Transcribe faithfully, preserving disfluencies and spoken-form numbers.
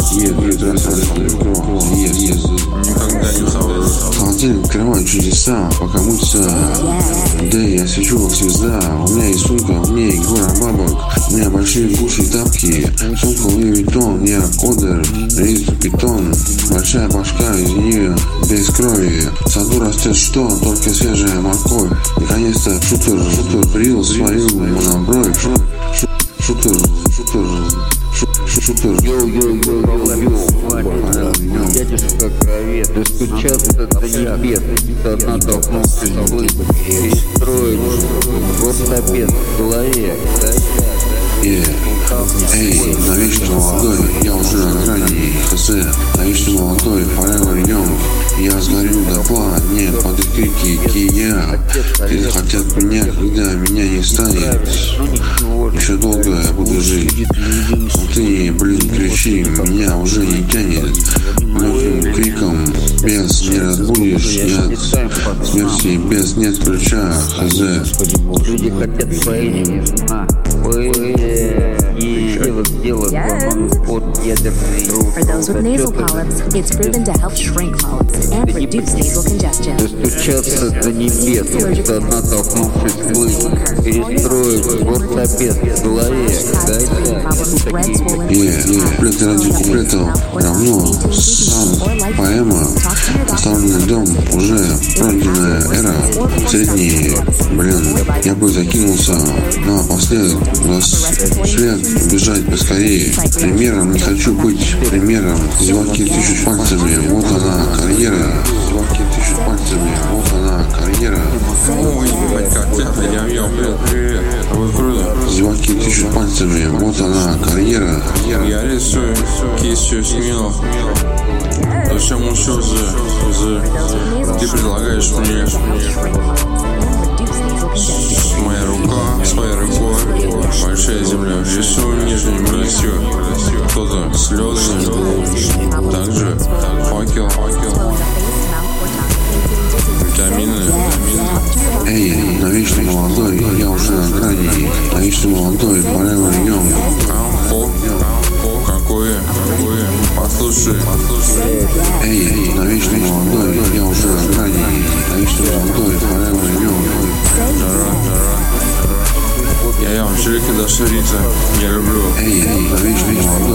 Никогда не забуду. Холодильник открывает чудеса, пока мутится. Да, я свечу как звезда. У меня есть сумка, у меня есть гора бабок. У меня большие буши и тапки. Сумка Луи Виттон, я кодер, рейс питон. Большая башка, из нее без крови. В саду растет что? Только свежая морковь. Наконец-то шутер, шутер привил свою монобровь. Шутер, шутер, шутер. Дядюшка кровет, достучаться до небес, одна толкнулся в улыбку, перестроить горсобед в голове. Эй, навечно молодой, я уже на грани хз. Навечно молодой, forever young. Я сгорю дотла, не под их крики кия. Все хотят меня, когда меня не станет. Еще долго я буду жить. Но ты, блин, кричи, меня уже не тянет. Многим криком без не разбудишь, нет. Смерти без нет ключа, хз. Люди хотят поэзии, For those with nasal polyps, it's proven to help shrink polyps and reduce nasal congestion. Достучаться до небес, это одна толкнувшись в улыбку, перестроить горсобед в голове. Yeah, yeah. Куплеты ради куплетов равно сам поэма. Оставленный дом уже пройденная эра. Средний, блин, я бы закинулся напоследок вслед бежать поскорее. Примером не хочу быть примером. Зеваки тычут пальцами, вот она карьера. Зеваки тычут пальцами, вот она карьера. Ой, ебать, как тихо, я ем, привет, привет. Вы круто. Зеваки тычут пальцами, вот она карьера. Я рисую кистью смело. Зачем еще за... Ты предлагаешь мне... Моя рука, своей рукой, большая земля. Рисую нижним листью, кто-то слезы. Также факел, витамины, витамины. Эй, навечно молодой, я уже на грани. Навечно молодой, forever young. Ампо, какое, какое, послушай, послушай. Эй, навечно молодой, я уже на грани. Навечно молодой, forever young. Жара, жара. Я ем чилики до шарица, не люблю. Эй, навечно молодой.